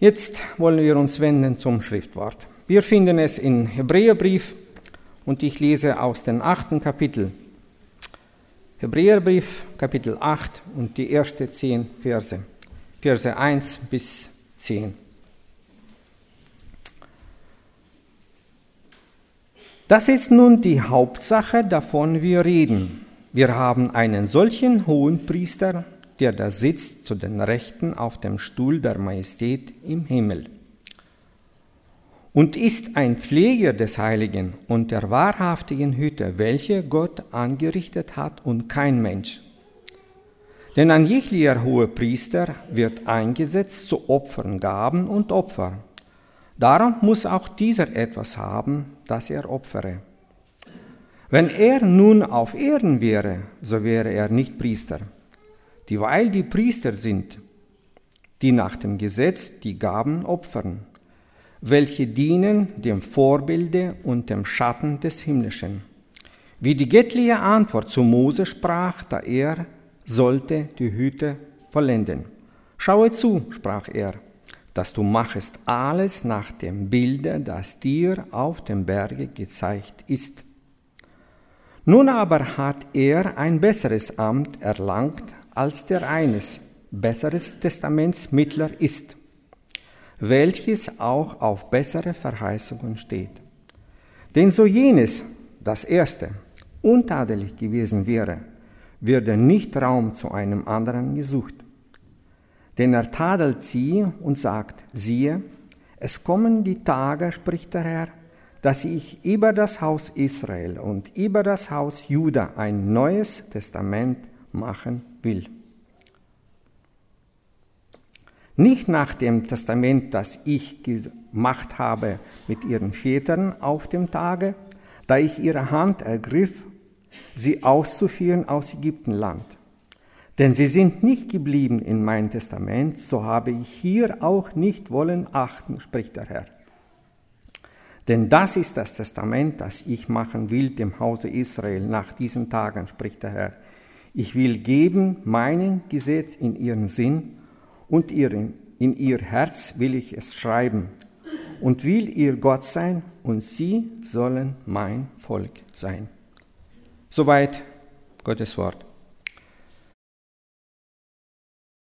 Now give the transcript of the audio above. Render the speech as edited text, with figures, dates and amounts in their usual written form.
Jetzt wollen wir uns wenden zum Schriftwort. Wir finden es im Hebräerbrief und ich lese aus dem 8. Kapitel. Hebräerbrief, Kapitel 8 und die ersten 10 Verse. Verse 1 bis 10. Das ist nun die Hauptsache, davon wir reden. Wir haben einen solchen Hohenpriester, der da sitzt zu den Rechten auf dem Stuhl der Majestät im Himmel. Und ist ein Pfleger des Heiligen und der wahrhaftigen Hütte, welche Gott angerichtet hat und kein Mensch. Denn ein jeglicher Hohepriester wird eingesetzt zu Opfern, Gaben und Opfer. Darum muss auch dieser etwas haben, das er opfere. Wenn er nun auf Erden wäre, so wäre er nicht Priester, dieweil die Priester sind, die nach dem Gesetz die Gaben opfern, welche dienen dem Vorbilde und dem Schatten des Himmlischen. Wie die göttliche Antwort zu Mose sprach, da er sollte die Hütte vollenden. Schaue zu, sprach er, dass du machest alles nach dem Bilde, das dir auf dem Berge gezeigt ist. Nun aber hat er ein besseres Amt erlangt, als der eines besseres Testaments Mittler ist, welches auch auf bessere Verheißungen steht. Denn so jenes, das erste, untadelig gewesen wäre, würde nicht Raum zu einem anderen gesucht. Denn er tadelt sie und sagt, siehe, es kommen die Tage, spricht der Herr, dass ich über das Haus Israel und über das Haus Juda ein neues Testament machen will. Nicht nach dem Testament, das ich gemacht habe mit ihren Vätern auf dem Tage, da ich ihre Hand ergriff, sie auszuführen aus Ägyptenland. Denn sie sind nicht geblieben in mein Testament, so habe ich hier auch nicht wollen achten, spricht der Herr. Denn das ist das Testament, das ich machen will dem Hause Israel nach diesen Tagen, spricht der Herr. Ich will geben meinen Gesetz in ihren Sinn und in ihr Herz will ich es schreiben und will ihr Gott sein und sie sollen mein Volk sein. Soweit Gottes Wort.